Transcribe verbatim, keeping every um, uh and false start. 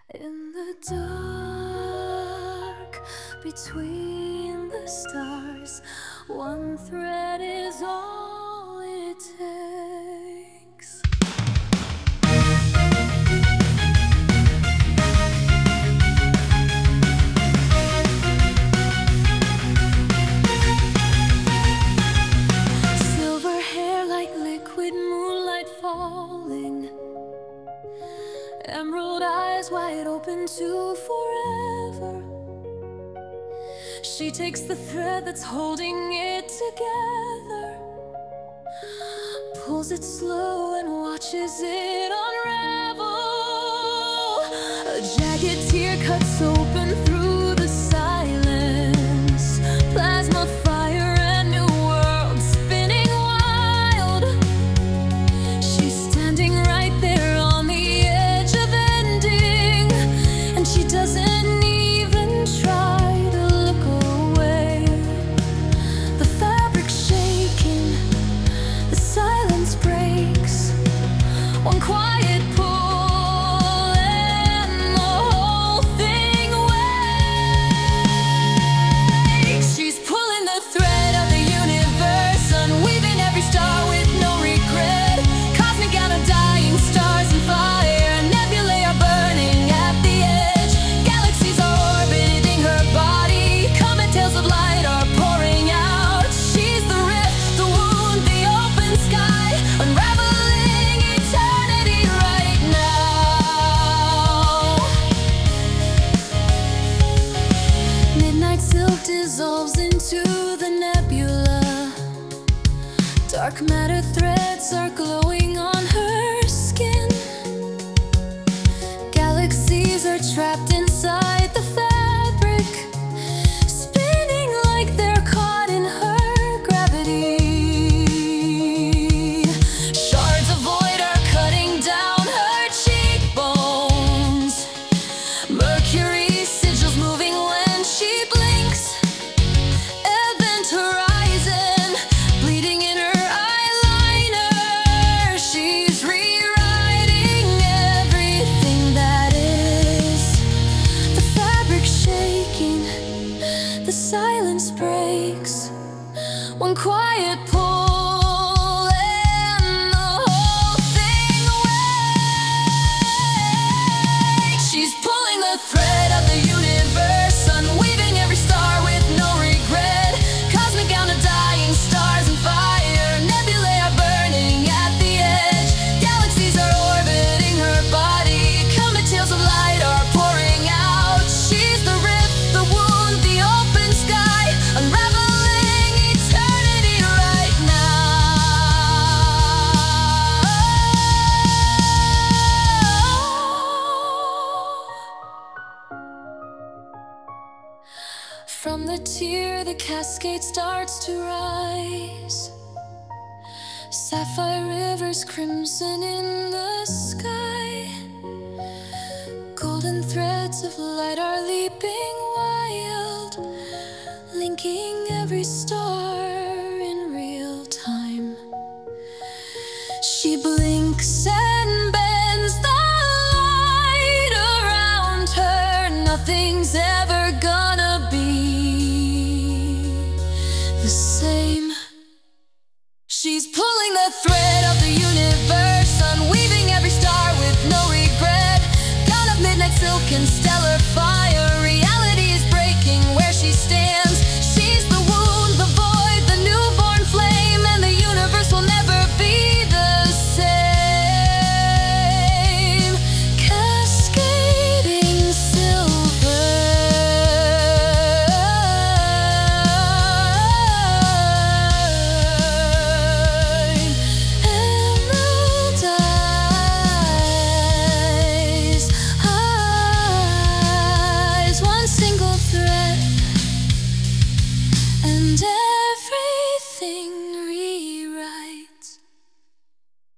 In the dark, between the stars, one thread is all it takes. Silver hair like liquid moonlight falling, emerald eyes wide open to forever. She takes the thread that's holding it together, pulls it slow and watches it unravel. A jagged tear cuts open through the silence, plasma fire and new world spinning wild. She's standing right there on the edge of ending, and she doesn't even try to look away. The fabric shaking, the silence breaks, one quiet pull and the whole thing wakes. She's pulling the thread of the universe, unweaving every star with no regret. Cosmic and dying stars and fire, nebulae are burning at the edge. Galaxies are orbiting her body, comet tails of light are pouring out. She's the rift, the wound, the open sky, unraveling eternity right now. Midnight silk dissolves into the nebula. Dark matter threads are glowing on her skin. Galaxies are trapped inside the fabric, spinning like they're caught in her gravity. Shards of void are cutting down her cheekbones. Mercury sigils moving when she blinks. Event horizon bleeding in her eyeliner. She's rewriting everything that is. The fabric shaking, the silence breaks, one quiet pull and the whole thing wakes. She's pulling the thread of the universe, unweaving every star with no regret. Cosmic and dying stars and fire, nebulae are burning at the edge. Galaxies are orbiting her body, comet tails of light are pouring out. She's the rift, the wound, the open sky, unraveling eternity right now. From the tear, the cascade starts to rise. Sapphire rivers crimson in the sky. Golden threads of light are leaping wild, linking every star in real time. She blinks and bends the light around her. Nothing's ever gonna be the same. She's pulling the thread of the universe, unweaving every star with no regret. Dawn of midnight silk and stellar fire,